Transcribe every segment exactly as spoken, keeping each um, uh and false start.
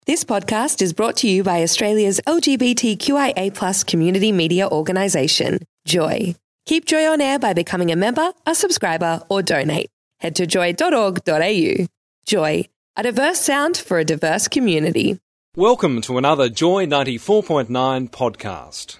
This podcast is brought to you by Australia's L G B T Q I A plus community media organisation, Joy. Keep Joy on air by becoming a member, a subscriber or donate. Head to joy dot org dot a u. Joy, a diverse sound for a diverse community. Welcome to another Joy ninety-four point nine podcast.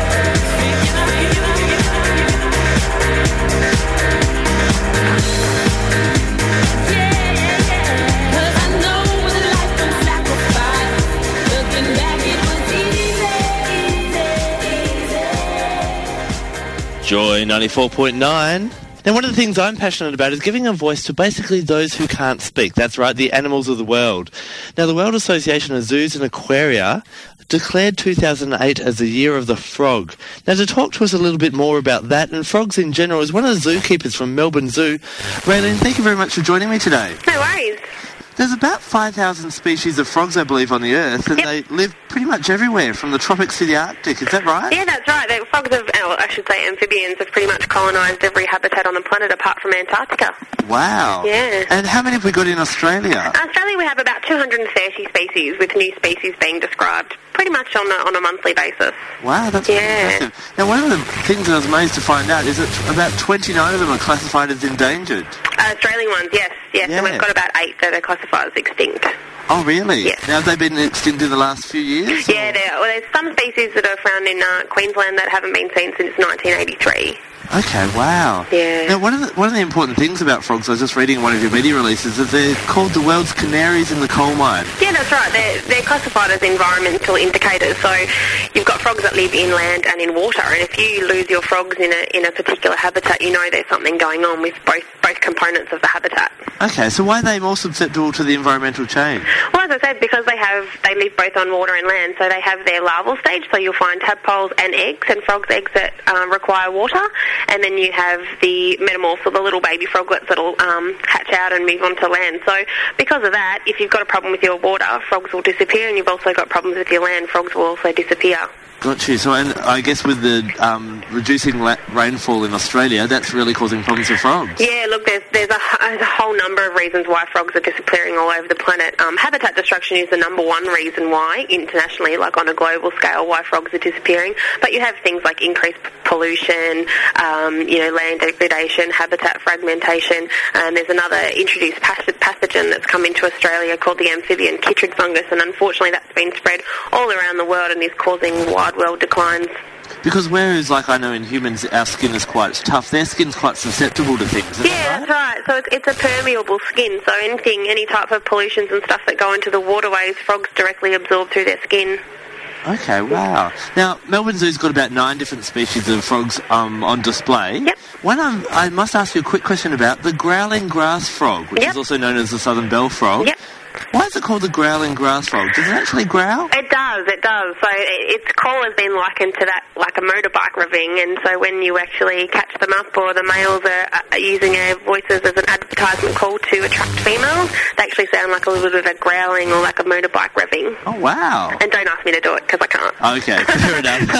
Joy ninety-four point nine. Now, one of the things I'm passionate about is giving a voice to basically those who can't speak. That's right, the animals of the world. Now, the World Association of Zoos and Aquaria declared two thousand eight as the Year of the Frog. Now, to talk to us a little bit more about that and frogs in general is one of the zookeepers from Melbourne Zoo. Raylene, thank you very much for joining me today. No worries. There's about five thousand species of frogs, I believe, on the Earth, and yep. they live pretty much everywhere, from the tropics to the Arctic. Is that right? Yeah, that's right. The frogs have, well, I should say amphibians, have pretty much colonised every habitat on the planet apart from Antarctica. Wow. Yeah. And how many have we got in Australia? Australia, we have about two hundred thirty species, with new species being described pretty much on a, on a monthly basis. Wow, that's yeah. impressive. Now, one of the things that I was amazed to find out is that about twenty-nine of them are classified as endangered. Uh, Australian ones, yes, yes. Yeah. And we've got about eight that are classified as extinct. Oh, really? Yes. Now, have they been extinct in the last few years? Yeah, there, well, there's some species that are found in uh, Queensland that haven't been seen since nineteen eighty-three. Okay, wow. Yeah. Now, one of the one of the important things about frogs, I was just reading in one of your media releases, is that they're called the world's canaries in the coal mine. Yeah, that's right. They're, they're classified as environmental indicators. So you've got frogs that live inland and in water, and if you lose your frogs in a in a particular habitat, you know there's something going on with both both components of the habitat. Okay, so why are they more susceptible to the environmental change? Well, as I said, because they have they live both on water and land, so they have their larval stage. So you'll find tadpoles and eggs, and frogs' eggs that um, require water. And then you have the metamorphs, or the little baby froglets that'll um, hatch out and move on to land. So because of that, if you've got a problem with your water, frogs will disappear, and you've also got problems with your land, frogs will also disappear. Got you. So, and I guess with the um, reducing la- rainfall in Australia, that's really causing problems for frogs. Yeah, look, there's there's a, there's a whole number of reasons why frogs are disappearing all over the planet. Um, habitat destruction is the number one reason why, internationally, like on a global scale, why frogs are disappearing. But you have things like increased pollution, um, you know, land degradation, habitat fragmentation, and there's another introduced pathogen that's come into Australia called the amphibian chytrid fungus, and unfortunately that's been spread all around the world and is causing wide world declines. Because whereas, like I know in humans, our skin is quite tough, their skin's quite susceptible to things. Is yeah, that right? that's right. So it's, it's a permeable skin. So anything, any type of pollutions and stuff that go into the waterways, frogs directly absorb through their skin. Okay, wow. Now, Melbourne Zoo's got about nine different species of frogs um, on display. Yep. One I'm, I must ask you a quick question about the growling grass frog, which yep. is also known as the southern bell frog. Yep. Why is it called the growling grass frog? Does it actually growl? It does, it does. So it, its call has been likened to that, like a motorbike revving, and so when you actually catch them up, or the males are, are using their voices as an advertisement call to attract females, they actually sound like a little bit of a growling or like a motorbike revving. Oh, wow. And don't ask me to do it, because I can't. Okay, fair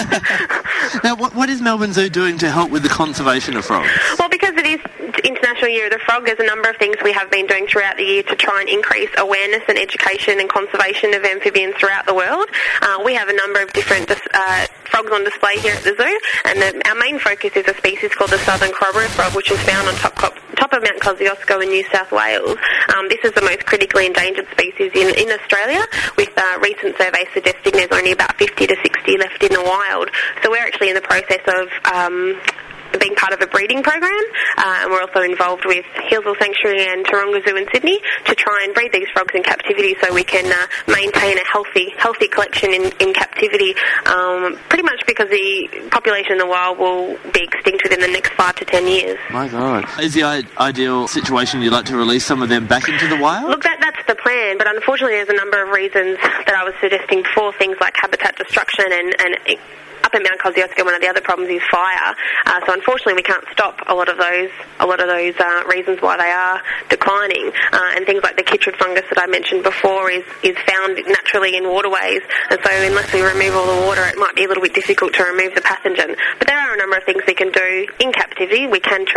enough. Now, what, what is Melbourne Zoo doing to help with the conservation of frogs? Well, because it is International Year of the Frog, there's a number of things we have been doing throughout the year to try and increase awareness and education and conservation of amphibians throughout the world. Uh, we have a number of different uh, frogs on display here at the zoo, and the, our main focus is a species called the southern crowberry frog, which is found on top, top of Mount Kosciuszko in New South Wales. Um, this is the most critically endangered species in, in Australia, with uh, recent surveys suggesting there's only about fifty to sixty left in the wild. So we're actually in the process of um, being part of a breeding program, uh, and we're also involved with Healesville Sanctuary and Taronga Zoo in Sydney to try and breed these frogs in captivity so we can uh, maintain a healthy healthy collection in, in captivity, um, pretty much because the population in the wild will be extinct within the next five to ten years. My God. Is the I- ideal situation you'd like to release some of them back into the wild? Look, that, that's the plan, but unfortunately there's a number of reasons that I was suggesting before, things like habitat destruction and, and up in Mount Kosciuszko, one of the other problems is fire. Uh, so unfortunately, we can't stop a lot of those a lot of those uh, reasons why they are declining. Uh, and things like the chytrid fungus that I mentioned before is is found naturally in waterways. And so unless we remove all the water, it might be a little bit difficult to remove the pathogen. But there are a number of things we can do in captivity. We can treat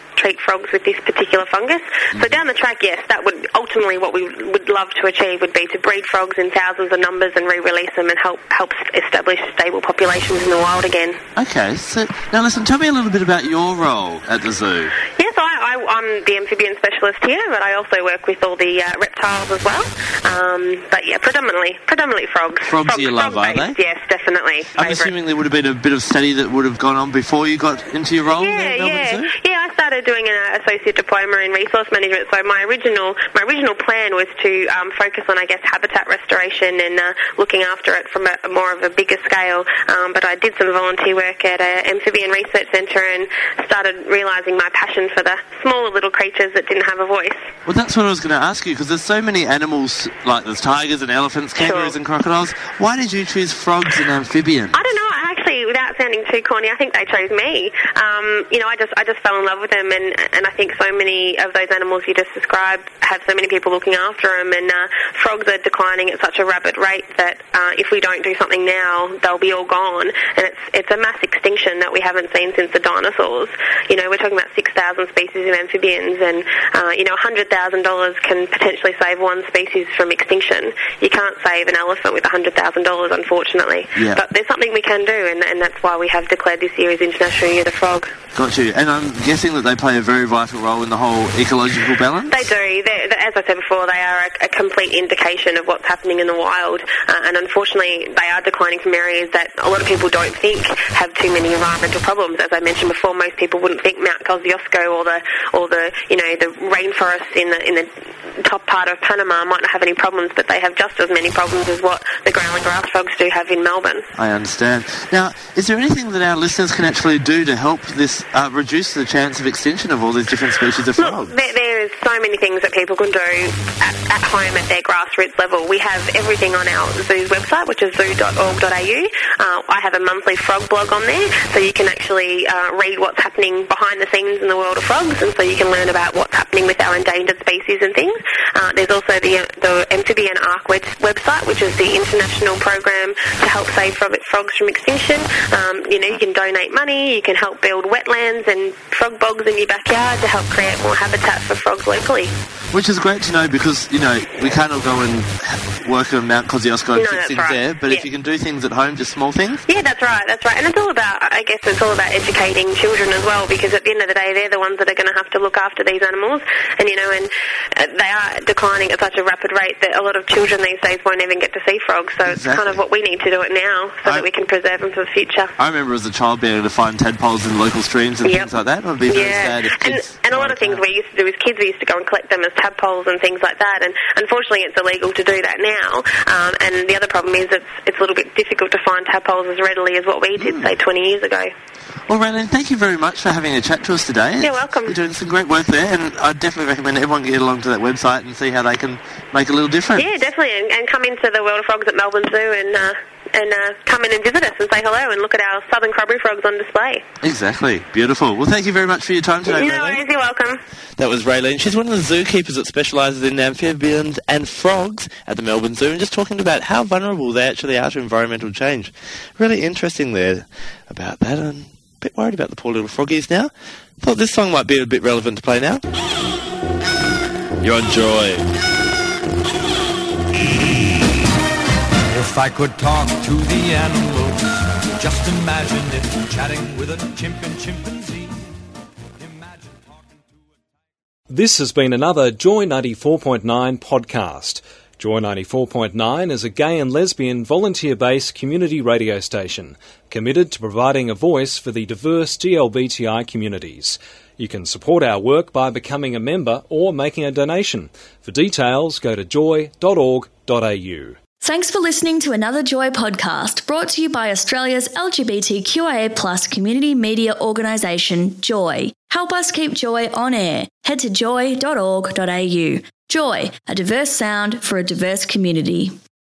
treat frogs with this particular fungus. So down the track, yes, that would ultimately what we would love to achieve would be to breed frogs in thousands of numbers and re-release them and help help establish stable populations in the wild again. Okay, so now listen, tell me a little bit about your role at the zoo. Yes, I, I, I'm the amphibian specialist here, but I also work with all the uh, reptiles as well. Um, but yeah, predominantly predominantly frogs. Frogs Frog, you love, are they? Yes, definitely. I'm Favourite. assuming there would have been a bit of study that would have gone on before you got into your role Yeah, there at Melbourne yeah, Zoo? yeah. I started doing an associate diploma in resource management. So my original my original plan was to um, focus on, I guess, habitat restoration and uh, looking after it from a, a more of a bigger scale. Um, but I did some volunteer work at an amphibian research centre and started realising my passion for the smaller little creatures that didn't have a voice. Well, that's what I was going to ask you, because there's so many animals, like there's tigers and elephants, kangaroos Sure. and crocodiles. Why did you choose frogs and amphibians? I don't know. Actually, without sounding too corny, I think they chose me. Um, you know, I just I just fell in love with them, and and I think so many of those animals you just described have so many people looking after them, and uh, frogs are declining at such a rapid rate that uh, if we don't do something now, they'll be all gone, and it's it's a mass extinction that we haven't seen since the dinosaurs. You know, we're talking about six thousand species of amphibians, and uh, you know, one hundred thousand dollars can potentially save one species from extinction. You can't save an elephant with one hundred thousand dollars, unfortunately. Yeah. But there's something we can do, and, and that's why we have declared this year as International Year of the Frog. Got you. And I'm guessing that they play a very vital role in the whole ecological balance? They do. They're, they're, as I said before, they are a, a complete indication of what's happening in the wild, uh, and unfortunately they are declining from areas that a lot of people don't think have too many environmental problems. As I mentioned before, most people wouldn't think Mount Kosciuszko or the or the you know the rainforests in the in the top part of Panama might not have any problems, but they have just as many problems as what the growling grass frogs do have in Melbourne. I understand. Now, is there anything that our listeners can actually do to help this uh, reduce the chance of extinction of all these different species of frogs? Look, there, there is so many things that people can do at, at home at their grassroots level. We have everything on our zoo's website, which is zoo dot org dot a u. Uh, I have a monthly frog blog on there, so you can actually uh, read what's happening behind the scenes in the world of frogs, and so you can learn about what's happening with our endangered species and things. Uh, there's also the, the Amphibian Ark web, website, which is the international program to help save frog, frogs from extinction. Um, you know, you can donate money, you can help build wetlands and frog bogs in your backyard to help create more habitat for frogs locally. Which is great to know, because, you know, we can't all go and work on Mount Kosciuszko and No, fix that's things right. there, but Yeah. if you can do things at home, just small things. Yeah, that's right, that's right. And it's all about, I guess it's all about educating children as well, because at the end of the day, they're the ones that are going to have to look after these animals. And, you know, and uh, they are declining at such a rapid rate that a lot of children these days won't even get to see frogs. So it's kind of what we need to do it now so I- that we can preserve them for the future. I remember as a child being able to find tadpoles in local streams and Yep. things like that. It would be very Yeah, sad if and, kids... and a lot of things we used to do as kids, we used to go and collect them as tadpoles and things like that, and unfortunately it's illegal to do that now, um, and the other problem is it's, it's a little bit difficult to find tadpoles as readily as what we did, Mm. say, twenty years ago. Well, Raylene, thank you very much for having a chat to us today. You're welcome. You're doing some great work there, and I definitely recommend everyone get along to that website and see how they can make a little difference. Yeah, definitely, and, and come into the World of Frogs at Melbourne Zoo and uh, and uh, come in and visit us and say hello and look at our southern crabbery frogs on display. Exactly. Beautiful. Well, thank you very much for your time today, No Raylene. worries, you're welcome. That was Raylene. She's one of the zookeepers that specialises in amphibians and frogs at the Melbourne Zoo, and just talking about how vulnerable they actually are to environmental change. Really interesting there about that. I'm a bit worried about the poor little froggies now. Thought this song might be a bit relevant to play now. You're on Joy. If I could talk to the animals, just imagine it, chatting with a chimp and chimpanzee. Imagine talking to a... This has been another Joy ninety-four point nine podcast. Joy ninety-four point nine is a gay and lesbian volunteer-based community radio station committed to providing a voice for the diverse G L B T I communities. You can support our work by becoming a member or making a donation. For details, go to joy dot org dot a u. Thanks for listening to another Joy podcast brought to you by Australia's L G B T Q I A plus community media organisation, Joy. Help us keep Joy on air. Head to joy dot org dot a u. Joy, a diverse sound for a diverse community.